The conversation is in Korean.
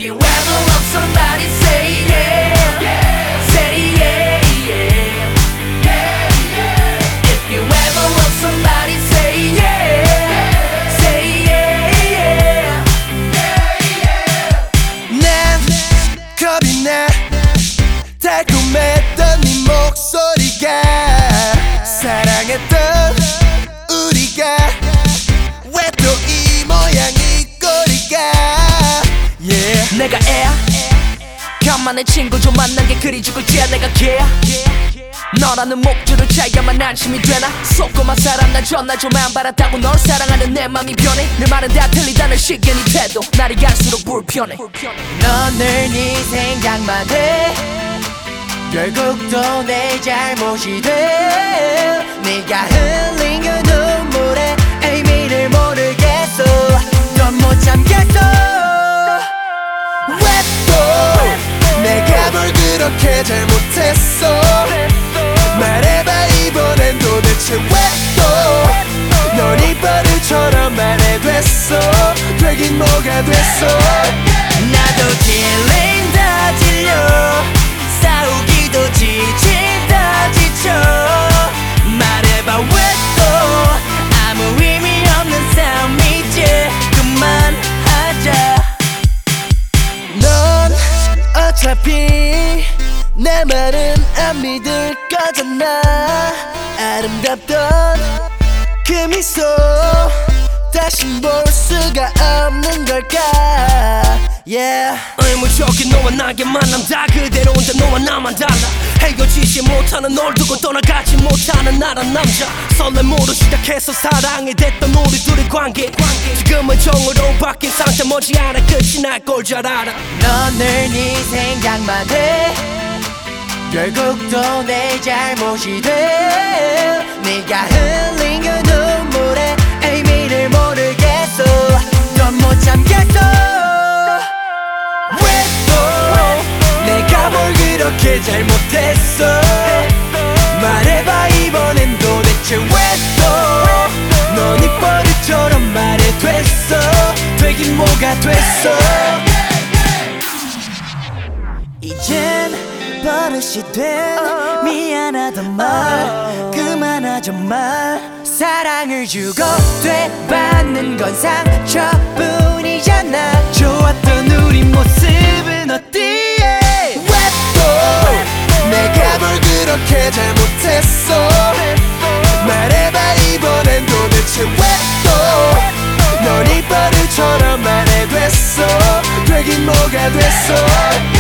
you ever love somebody, say yeah, say yeah, yeah, yeah. If you ever love somebody, say yeah, say yeah, yeah. 난 겁이 나 달콤했던 네 목소리가 사랑했던 우리가 왜 또 이 모양 이 꼴이가 yeah. 내가 애야 간만에 친구 좀 만난 게 그리 죽을지야 내가 걔야 너라는 목줄을 차야만 안심이 되나 속고만 사람 난 전날 좀 안 받았다고 널 사랑하는 내 맘이 변해 내 말은 다 틀리다는 식의 네 태도 날이 갈수록 불편해 넌 늘 네 생각만 해 결국 또 내 잘못이 돼 네가 흘린 그 눈물에 의미를 모르겠어 넌 못 참겠어 왜 또 내가 뭘 그렇게 잘못했어 말해봐 이번엔 도대체 왜 또 넌 이 버릇처럼 말해됐어 되긴 뭐가 됐어 나도 질린다 질려 싸우기도 지친다 지쳐 말해봐 왜 또 아무 의미 없는 싸움이지 그만하자 넌 어차피 내 말은 안 믿을 거잖아 아름답던 그 미소 다신 볼 수가 없는 걸까 yeah. 의무적인 너와 나의 만남 다 그대로 혼자 너와 나만 달라 헤어지지 못하는 널 두고 떠나가지 못하는 나란 남자 설렘으로 시작해서 사랑이 됐던 우리 둘의 관계 지금은 정으로 바뀐 상태 머지않아 끝이 날 걸 잘 알아 넌 늘 네 생각만 해 결국 또 내 잘못이 돼 네가 흘린 그 눈물에 의미를 모르겠어 넌 못 참겠어 왜 또 내가 뭘 그렇게 잘못했어 말해봐 이번엔 도대체 왜 또 넌 이 버릇처럼 말해됐어 되긴 뭐가 됐어 이젠 버릇이 된 미안하단 말 그만하자 말 사랑을 주고 되받는 건 상처뿐이잖아 좋았던 우리 모습은 어디에 왜 또 내가 뭘 그렇게 잘못했어 말해봐 이번엔 도대체 왜 또 넌 이 버릇처럼 말해됐어 되긴 뭐가 됐어